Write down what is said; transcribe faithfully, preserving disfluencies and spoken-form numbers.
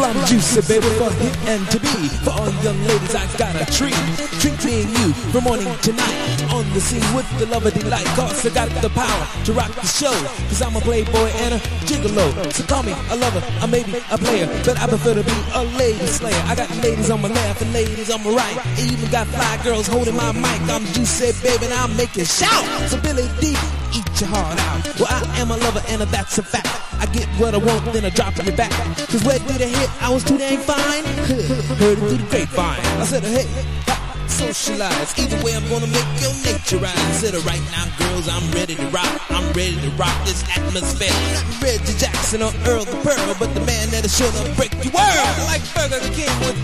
I'm juicy, baby, for hit and to be. For all young ladies, I got a treat. Treat me and you from morning to night. On the scene with the love of delight. Cause I got the power to rock the show. Cause I'm a playboy and a gigolo. So call me a lover, or maybe a player. But I prefer to be a lady slayer. I got ladies on my left and ladies on my right. I even got fly girls holding my mic. I'm juicy, baby, and I'll make you shout. So Billy D, eat your heart out. Well, I am a lover and that's a fact. I get what I want, then I drop it back. Cause where did it hit? I was too dang fine. Heard it through the grapevine. I said, hey, socialize. Either way, I'm gonna make your nature rise. I said, right now, girls, I'm ready to rock. I'm ready to rock this atmosphere. Not Reggie Jackson or Earl the Pearl, but the man that'll sure to break your world. Like Burger King with